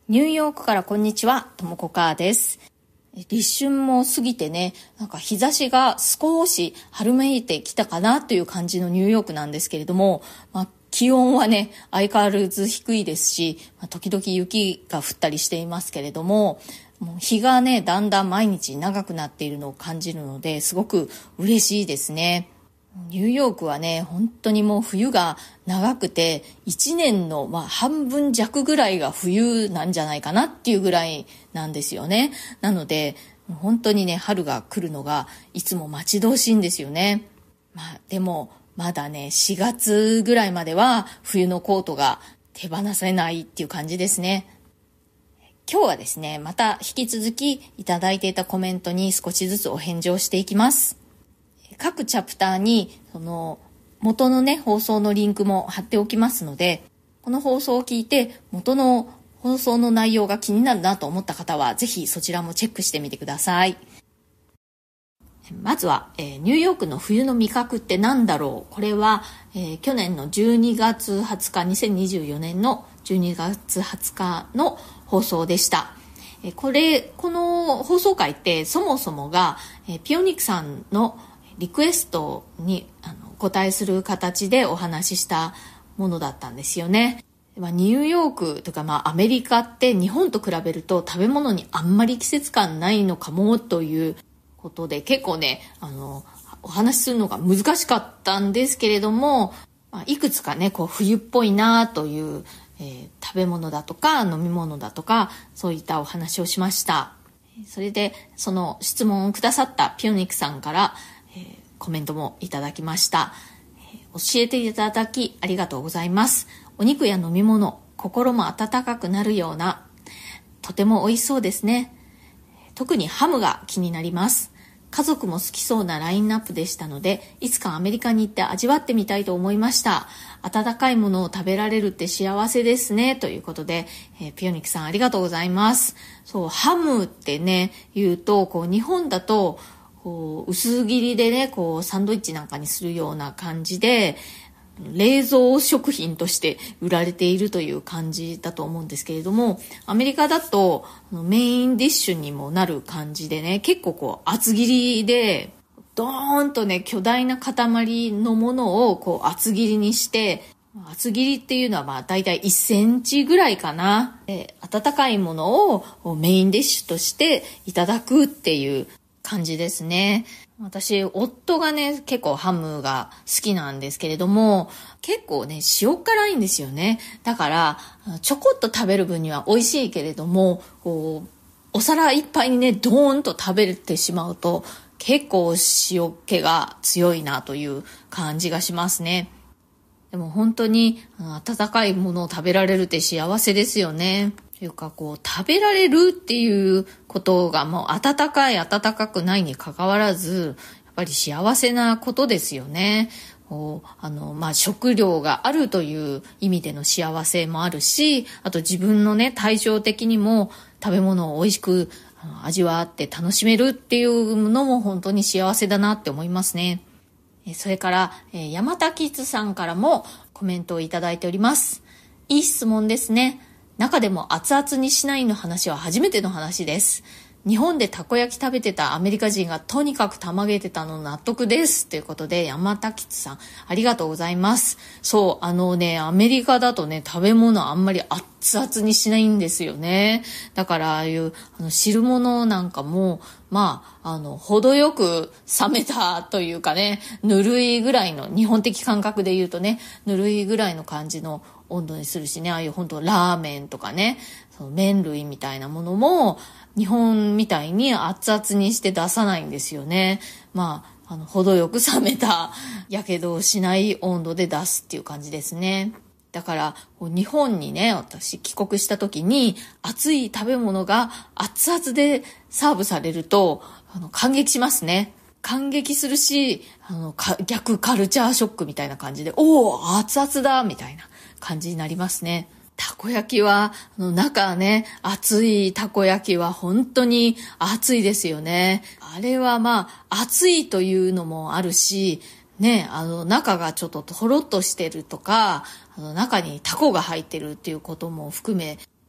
ニューヨークからこんにちは、ともこかーです。立春も過ぎてね、日差しが少し春めいてきたかなという感じのニューヨークなんですけれども、気温はね、相変わらず低いですし、時々雪が降ったりしていますけれども、もう日がね、だんだん毎日長くなっているのを感じるので、すごく嬉しいですね。ニューヨークはね、本当にもう冬が長くて、1年の半分弱ぐらいが冬なんじゃないかなっていうぐらいなんですよね。なので、本当にね、春が来るのがいつも待ち遠しいんですよね。でも、まだね、4月ぐらいまでは冬のコートが手放せないっていう感じですね。今日はですね、また引き続きいただいていたコメントに少しずつお返事をしていきます。各チャプターにその元のね放送のリンクも貼っておきますので、この放送を聞いて元の放送の内容が気になるなと思った方はぜひそちらもチェックしてみてください。まずは、ニューヨークの冬の味覚って何だろう。これは、去年の12月20日2024年の12月20日の放送でした。この放送回ってそもそもが、ピオニクさんのリクエストにお答えする形でお話ししたものだったんですよね。ニューヨークとかアメリカって日本と比べると食べ物にあんまり季節感ないのかもということで結構ねお話しするのが難しかったんですけれども、いくつかね冬っぽいなという、食べ物だとか飲み物だとかそういったお話をしました。それでその質問をくださったピオニクさんからコメントもいただきました。教えていただきありがとうございます。お肉や飲み物、心も温かくなるような、とても美味しそうですね。特にハムが気になります。家族も好きそうなラインナップでしたので、いつかアメリカに行って味わってみたいと思いました。温かいものを食べられるって幸せですね。ということで、ピオニクさんありがとうございます。そう、ハムってね、言うと、日本だと、薄切りでねサンドイッチなんかにするような感じで冷蔵食品として売られているという感じだと思うんですけれども、アメリカだとメインディッシュにもなる感じでね、結構厚切りでドーンとね巨大な塊のものを厚切りにして、厚切りっていうのはだいたい1センチぐらいかな。温かいものをメインディッシュとしていただくっていう感じですね。私、夫がね、結構ハムが好きなんですけれども、結構ね、塩辛いんですよね。だから、ちょこっと食べる分には美味しいけれども、お皿いっぱいにね、ドーンと食べてしまうと、結構塩気が強いなという感じがしますね。でも本当に温かいものを食べられるって幸せですよね。というか食べられるっていうことがもう温かくないに関わらずやっぱり幸せなことですよね。食料があるという意味での幸せもあるし、あと自分のね対照的にも食べ物を美味しく味わって楽しめるっていうのも本当に幸せだなって思いますね。それから山田キッズさんからもコメントをいただいております。いい質問ですね。中でも熱々にしないの話は初めての話です。日本でたこ焼き食べてたアメリカ人がとにかくたまげてたの納得です。ということで山田吉さんありがとうございます。そう、アメリカだとね食べ物あんまり熱々にしないんですよね。だからああいう汁物なんかも程よく冷めたというかね、ぬるいぐらいの日本的感覚で言うとね、ぬるいぐらいの感じの温度にするしね、ああいう本当ラーメンとかね、その麺類みたいなものも日本みたいに熱々にして出さないんですよね。程よく冷めたやけどをしない温度で出すっていう感じですね。だから日本にね私帰国した時に熱い食べ物が熱々でサーブされると感激しますね。感激するし逆カルチャーショックみたいな感じで熱々だみたいな感じになりますね。たこ焼きは中ね熱いたこ焼きは本当に熱いですよね。あれは熱いというのもあるしね、中がちょっととろっとしてるとか中にタコが入ってるっていうことも含め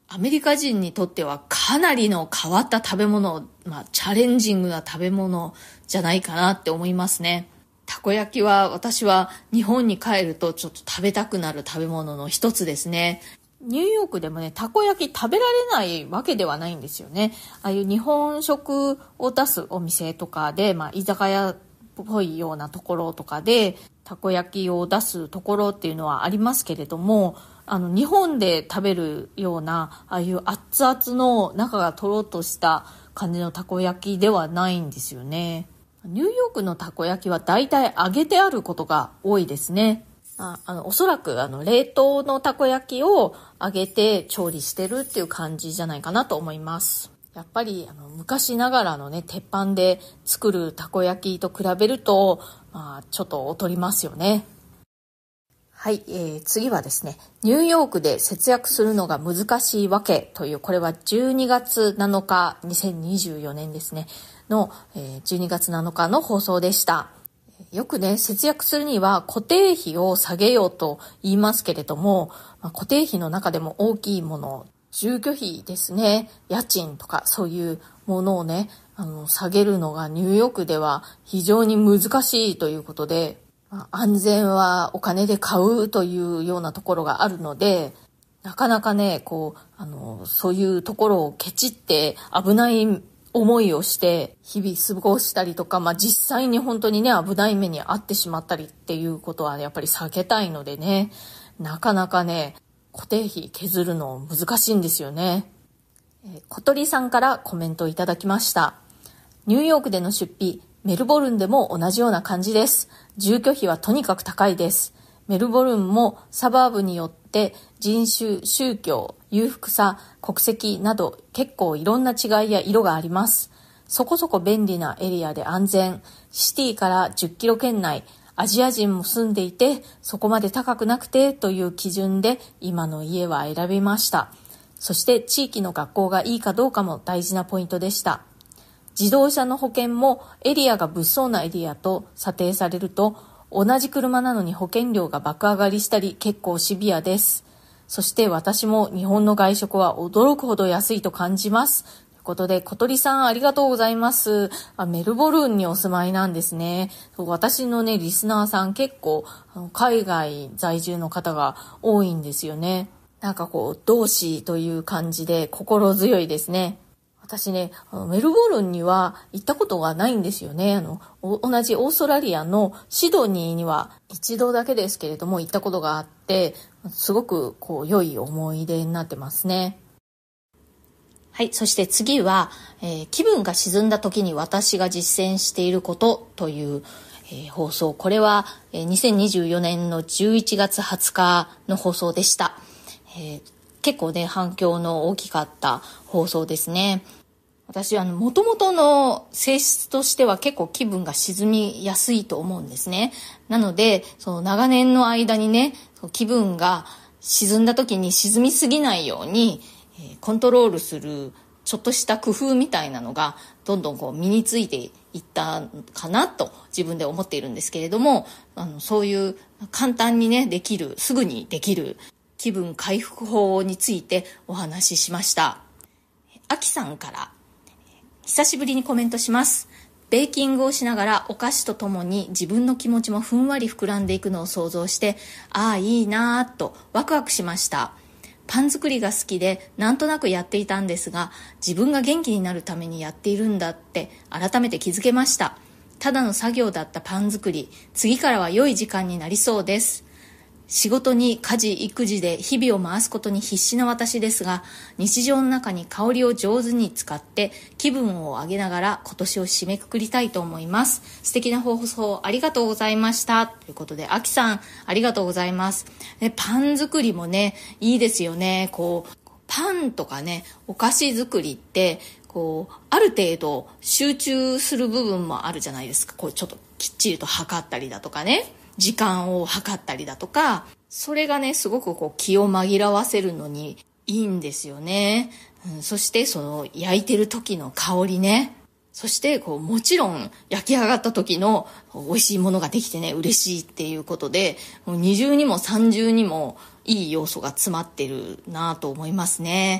アメリカ人にとってはかなりの変わった食べ物、チャレンジングな食べ物じゃないかなって思いますね。たこ焼きは私は日本に帰るとちょっと食べたくなる食べ物の一つですね。ニューヨークでもね、たこ焼き食べられないわけではないんですよね。ああいう日本食を出すお店とかで、居酒屋っぽいようなところとかで、たこ焼きを出すところっていうのはありますけれども、日本で食べるような、ああいう熱々の中がとろっとした感じのたこ焼きではないんですよね。ニューヨークのたこ焼きはだいたい揚げてあることが多いですね。おそらく冷凍のたこ焼きを揚げて調理してるっていう感じじゃないかなと思います。やっぱり昔ながらのね、鉄板で作るたこ焼きと比べると、ちょっと劣りますよね。はい、次はですね、ニューヨークで節約するのが難しいわけという、これは12月7日、2024年ですね、の、12月7日の放送でした。よくね、節約するには固定費を下げようと言いますけれども、固定費の中でも大きいもの、住居費ですね、家賃とかそういうものをね、下げるのがニューヨークでは非常に難しいということで、安全はお金で買うというようなところがあるので、なかなかね、そういうところをケチって危ない思いをして日々過ごしたりとか、実際に本当にね、危ない目に遭ってしまったりっていうことはやっぱり避けたいのでね、なかなかね、固定費削るの難しいんですよね。小鳥さんからコメントをいただきました。ニューヨークでの出費、メルボルンでも同じような感じです。住居費はとにかく高いです。メルボルンもサバーブによって人種、宗教、裕福さ、国籍など結構いろんな違いや色があります。そこそこ便利なエリアで安全、シティから10キロ圏内、アジア人も住んでいてそこまで高くなくてという基準で今の家は選びました。そして地域の学校がいいかどうかも大事なポイントでした。自動車の保険もエリアが物騒なエリアと査定されると同じ車なのに保険料が爆上がりしたり結構シビアです。そして私も日本の外食は驚くほど安いと感じます。ということで小鳥さんありがとうございます。メルボルンにお住まいなんですね。私のねリスナーさん結構海外在住の方が多いんですよね。なんか同志という感じで心強いですね。私ね、メルボルンには行ったことがないんですよね。同じオーストラリアのシドニーには一度だけですけれども行ったことがあって、すごく良い思い出になってますね。はい、そして次は、気分が沈んだ時に私が実践していることという、放送。これは、2024年の11月20日の放送でした。結構ね、反響の大きかった放送ですね。私は元々の性質としては結構気分が沈みやすいと思うんですね。なので、その長年の間にね、気分が沈んだ時に沈みすぎないように、コントロールするちょっとした工夫みたいなのがどんどん身についていったかなと自分で思っているんですけれども、そういう簡単にね、できる、すぐにできる気分回復法についてお話ししました。あきさんから久しぶりにコメントします。ベーキングをしながらお菓子とともに自分の気持ちもふんわり膨らんでいくのを想像して、ああいいなぁとワクワクしました。パン作りが好きでなんとなくやっていたんですが、自分が元気になるためにやっているんだって改めて気づけました。ただの作業だったパン作り、次からは良い時間になりそうです。仕事に家事育児で日々を回すことに必死な私ですが、日常の中に香りを上手に使って気分を上げながら今年を締めくくりたいと思います。素敵な放送ありがとうございました。ということで、あきさんありがとうございます。パン作りもね、いいですよね。パンとかね、お菓子作りってある程度集中する部分もあるじゃないですか。ちょっときっちりと測ったりだとかね、時間を計ったりだとか、それがね、すごく気を紛らわせるのにいいんですよね。そしてその焼いてる時の香りね。そしてもちろん焼き上がった時の美味しいものができてね、嬉しいっていうことで、二重にも三重にもいい要素が詰まってるなと思いますね。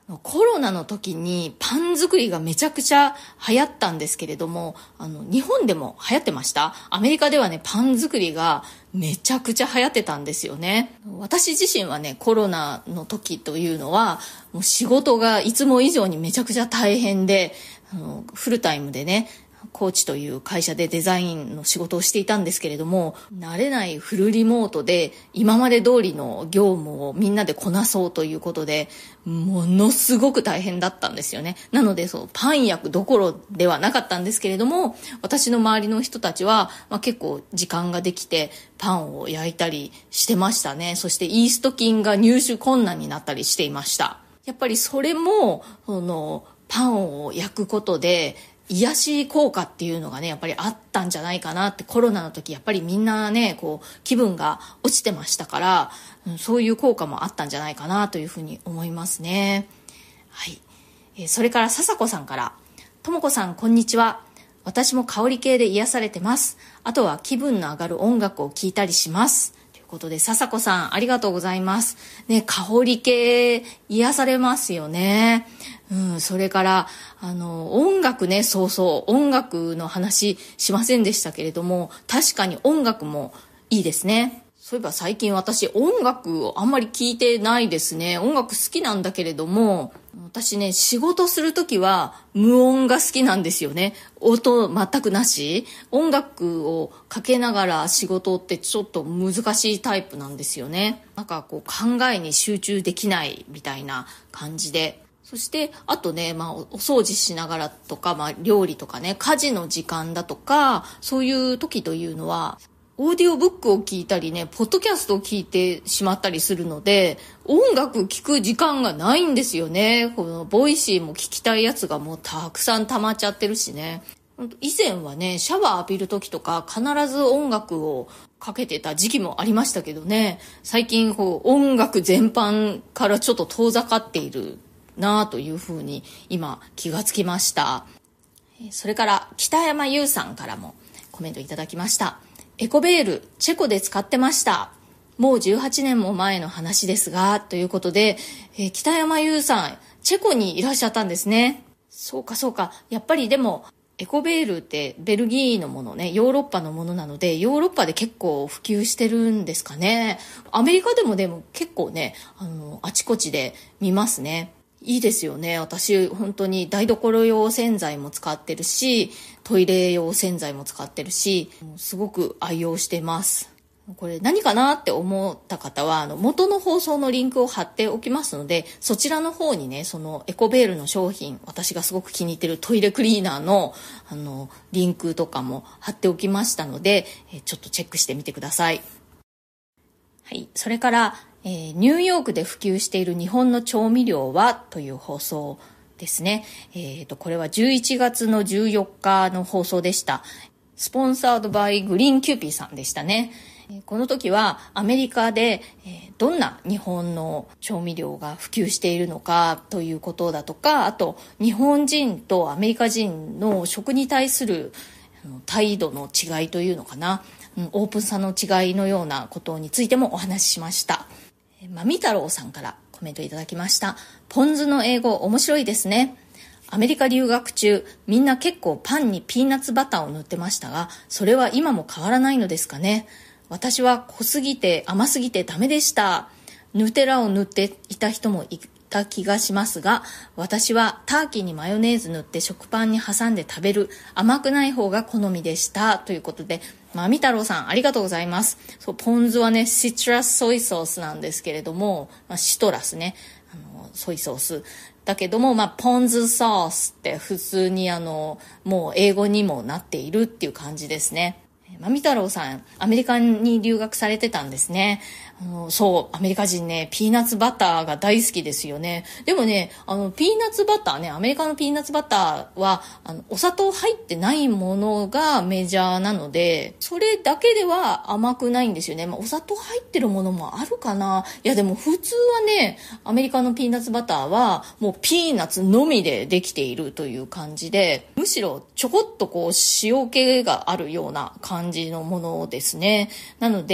コロナの時にパン作りがめちゃくちゃ流行ったんですけれども、日本でも流行ってました。アメリカではね、パン作りがめちゃくちゃ流行ってたんですよね。私自身はね、コロナの時というのは、もう仕事がいつも以上にめちゃくちゃ大変で、フルタイムでね、コーチという会社でデザインの仕事をしていたんですけれども、慣れないフルリモートで今まで通りの業務をみんなでこなそうということで、ものすごく大変だったんですよね。なのでパン焼くどころではなかったんですけれども、私の周りの人たちは、結構時間ができてパンを焼いたりしてましたね。そしてイースト菌が入手困難になったりしていました。やっぱりそれもパンを焼くことで癒し効果っていうのがね、やっぱりあったんじゃないかなって。コロナの時やっぱりみんなね、気分が落ちてましたから、そういう効果もあったんじゃないかなというふうに思いますね。はい。それから笹子さんから、ともこさんこんにちは。私も香り系で癒されてます。あとは気分の上がる音楽を聴いたりします。ということで、笹子さんありがとうございます。ね、香り系癒されますよね。それから音楽ね、音楽の話しませんでしたけれども、確かに音楽もいいですね。そういえば最近私音楽をあんまり聞いてないですね。音楽好きなんだけれども、私ね、仕事するときは無音が好きなんですよね。音全くなし。音楽をかけながら仕事ってちょっと難しいタイプなんですよね。なんか考えに集中できないみたいな感じで。そしてあとね、お掃除しながらとか、料理とかね、家事の時間だとか、そういう時というのはオーディオブックを聞いたりね、ポッドキャストを聞いてしまったりするので、音楽聞く時間がないんですよね。このボイシーも聞きたいやつがもうたくさん溜まっちゃってるしね。以前はね、シャワー浴びる時とか必ず音楽をかけてた時期もありましたけどね、最近音楽全般からちょっと遠ざかっているなというふうに今気がつきました。それから北山優さんからもコメントいただきました。エコベールチェコで使ってました。もう18年も前の話ですが、ということで、北山優さんチェコにいらっしゃったんですね。そうか、やっぱりでもエコベールってベルギーのものね、ヨーロッパのものなので、ヨーロッパで結構普及してるんですかね。アメリカでも結構ね、あちこちで見ますね。いいですよね。私本当に台所用洗剤も使ってるし、トイレ用洗剤も使ってるし、すごく愛用してます。これ何かなって思った方は元の放送のリンクを貼っておきますので、そちらの方にね、そのエコベールの商品、私がすごく気に入ってるトイレクリーナーのリンクとかも貼っておきましたので、ちょっとチェックしてみてください。はい、それからニューヨークで普及している日本の調味料はという放送ですね。これは11月の14日の放送でした。スポンサードバイグリーンキューピーさんでしたね。この時はアメリカでどんな日本の調味料が普及しているのかということだとか、あと日本人とアメリカ人の食に対する態度の違いというのかな、オープンさの違いのようなことについてもお話ししました。まみ太郎さんからコメントいただきました。ポン酢の英語面白いですね。アメリカ留学中、みんな結構パンにピーナッツバターを塗ってましたが、それは今も変わらないのですかね。私は濃すぎて甘すぎてダメでした。ヌテラを塗っていた人もいた気がしますが、私はターキーにマヨネーズ塗って食パンに挟んで食べる甘くない方が好みでした。ということで、まみ太郎さんありがとうございます。そう、ポン酢はね、シトラスソイソースなんですけれども、シトラスね、ソイソースだけども、ポン酢ソースって普通にもう英語にもなっているっていう感じですね。まみ太郎さん、アメリカに留学されてたんですね。そう、アメリカ人ね、ピーナッツバターが大好きですよね。でもね、ピーナッツバターね、アメリカのピーナッツバターは、お砂糖入ってないものがメジャーなので、それだけでは甘くないんですよね。お砂糖入ってるものもあるかな。いや、でも普通はね、アメリカのピーナッツバターは、もうピーナッツのみでできているという感じで、むしろちょこっと塩気があるような感じのものですね。なので、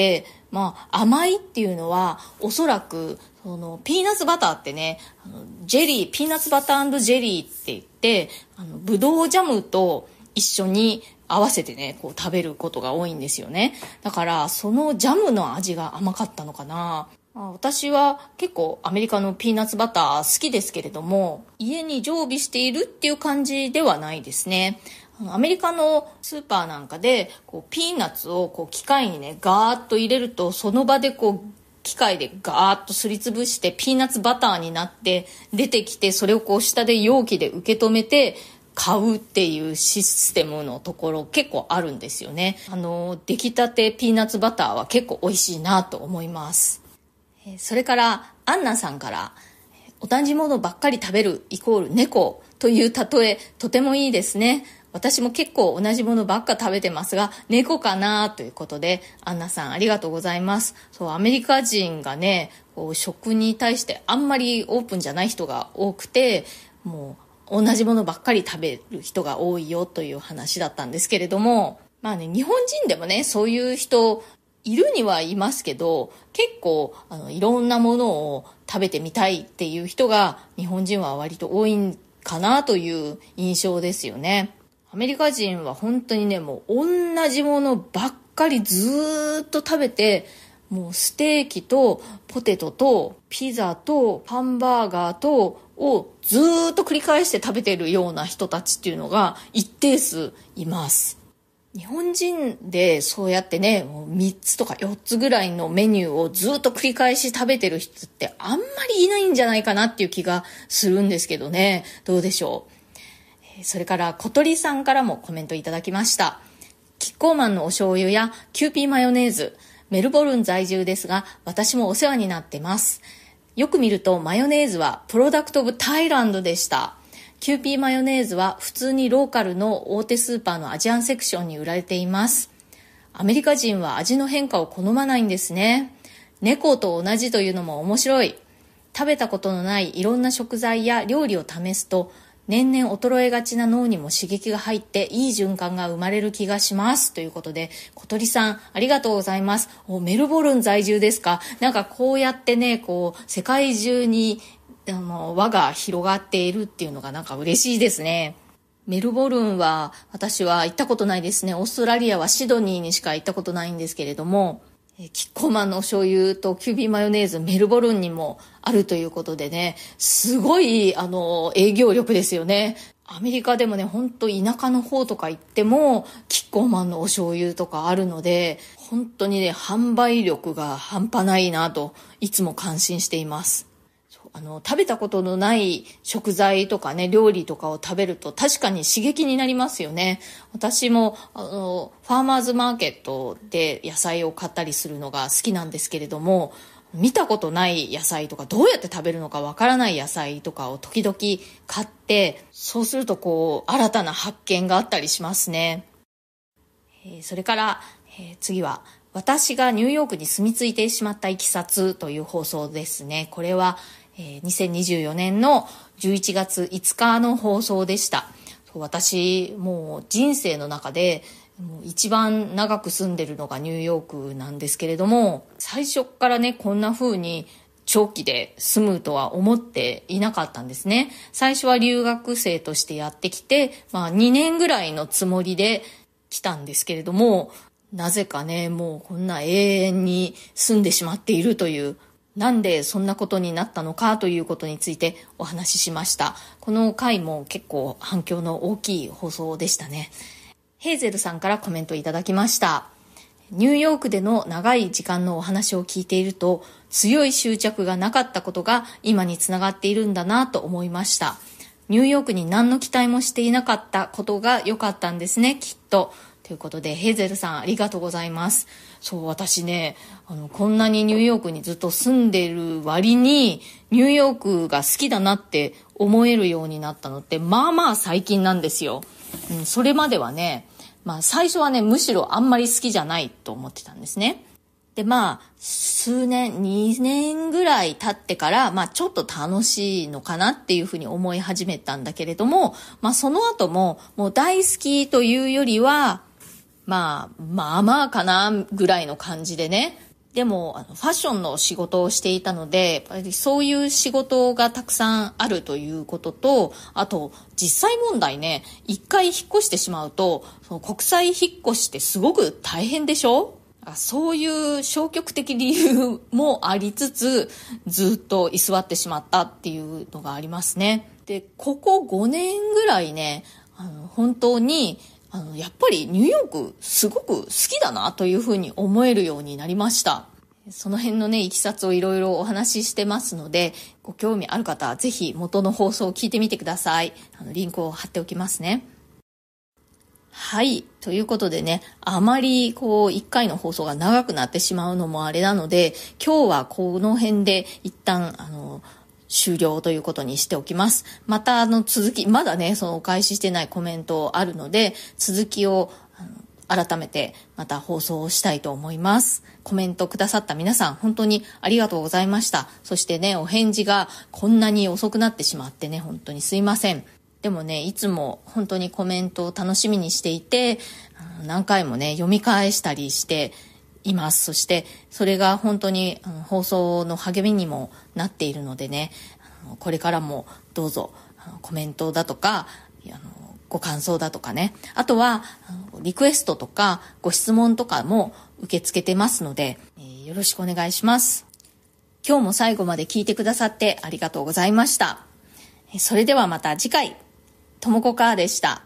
甘いっていうのはおそらくピーナッツバターってね、ピーナッツバター&ジェリーって言って、ブドウジャムと一緒に合わせてね、こう食べることが多いんですよね。だからそのジャムの味が甘かったのかな。私は結構アメリカのピーナッツバター好きですけれども、家に常備しているっていう感じではないですね。アメリカのスーパーなんかでピーナッツを機械にねガーッと入れると、その場で機械でガーッとすりつぶしてピーナッツバターになって出てきて、それを下で容器で受け止めて買うっていうシステムのところ結構あるんですよね。出来たてピーナッツバターは結構美味しいなと思います。それからアンナさんから、同じものばっかり食べるイコール猫という例え、とてもいいですね。私も結構同じものばっか食べてますが、猫かなということで、アンナさんありがとうございます。アメリカ人がね、食に対してあんまりオープンじゃない人が多くて、もう同じものばっかり食べる人が多いよという話だったんですけれども、日本人でもね、そういう人いるにはいますけど、結構いろんなものを食べてみたいっていう人が日本人は割と多いんかなという印象ですよね。アメリカ人は本当にね、もう同じものばっかりずーっと食べて、もうステーキとポテトとピザとハンバーガーとをずーっと繰り返して食べてるような人たちっていうのが一定数います。日本人でそうやってね、もう3つとか4つぐらいのメニューをずっと繰り返し食べてる人ってあんまりいないんじゃないかなっていう気がするんですけどね。どうでしょう。それから小鳥さんからもコメントいただきました。キッコーマンのお醤油やキューピーマヨネーズ、メルボルン在住ですが私もお世話になってます。よく見るとマヨネーズはプロダクトオブタイランドでした。キューピーマヨネーズは普通にローカルの大手スーパーのアジアンセクションに売られています。アメリカ人は味の変化を好まないんですね。猫と同じというのも面白い。食べたことのないいろんな食材や料理を試すと年々衰えがちな脳にも刺激が入っていい循環が生まれる気がしますということで、小鳥さんありがとうございます。メルボルン在住ですか。なんかこうやってね、世界中に輪が広がっているっていうのがなんか嬉しいですね。メルボルンは私は行ったことないですね。オーストラリアはシドニーにしか行ったことないんですけれども、キッコーマンのお醤油とキューピーマヨネーズメルボルンにもあるということでね、すごい営業力ですよね。アメリカでもね、ほんと田舎の方とか行ってもキッコーマンのお醤油とかあるので、本当にね、販売力が半端ないなといつも感心しています。食べたことのない食材とかね、料理とかを食べると確かに刺激になりますよね。私もファーマーズマーケットで野菜を買ったりするのが好きなんですけれども、見たことない野菜とかどうやって食べるのかわからない野菜とかを時々買って、そうすると新たな発見があったりしますね。それから、次は私がニューヨークに住み着いてしまったいきさつという放送ですね。これは2024年の11月5日の放送でした。私もう人生の中でもう一番長く住んでるのがニューヨークなんですけれども、最初からね、こんな風に長期で住むとは思っていなかったんですね。最初は留学生としてやってきて、2年ぐらいのつもりで来たんですけれども、なぜかね、もうこんな永遠に住んでしまっているという、なんでそんなことになったのかということについてお話ししました。この回も結構反響の大きい放送でしたね。ヘイゼルさんからコメントいただきました。ニューヨークでの長い時間のお話を聞いていると、強い執着がなかったことが今につながっているんだなと思いました。ニューヨークに何の期待もしていなかったことが良かったんですね、きっと。ということで、ヘイゼルさんありがとうございます。そう、私ね、こんなにニューヨークにずっと住んでる割に、ニューヨークが好きだなって思えるようになったのって、最近なんですよ。それまではね、最初はね、むしろあんまり好きじゃないと思ってたんですね。で、数年、2年ぐらい経ってから、ちょっと楽しいのかなっていうふうに思い始めたんだけれども、その後も、もう大好きというよりは、かなぐらいの感じでね。 でもファッションの仕事をしていたので、やっぱりそういう仕事がたくさんあるということと、あと実際問題ね、一回引っ越してしまうと、その国際引っ越しってすごく大変でしょ？そういう消極的理由もありつつ、ずっと居座ってしまったっていうのがありますね。で、ここ5年ぐらいね、本当にやっぱりニューヨークすごく好きだなというふうに思えるようになりました。その辺のね、いきさつをいろいろお話ししてますので、ご興味ある方はぜひ元の放送を聞いてみてください。リンクを貼っておきますね。はい。ということでね、あまり1回の放送が長くなってしまうのもあれなので、今日はこの辺で一旦、終了ということにしておきます。また続き、まだね、そのお返ししてないコメントあるので、続きを改めてまた放送をしたいと思います。コメントくださった皆さん、本当にありがとうございました。そしてね、お返事がこんなに遅くなってしまってね、本当にすいません。でもね、いつも本当にコメントを楽しみにしていて、何回もね、読み返したりしています。そしてそれが本当に放送の励みにもなっているのでね、これからもどうぞコメントだとかご感想だとかね、あとはリクエストとかご質問とかも受け付けてますので、よろしくお願いします。今日も最後まで聞いてくださってありがとうございました。それではまた次回、ともこかーでした。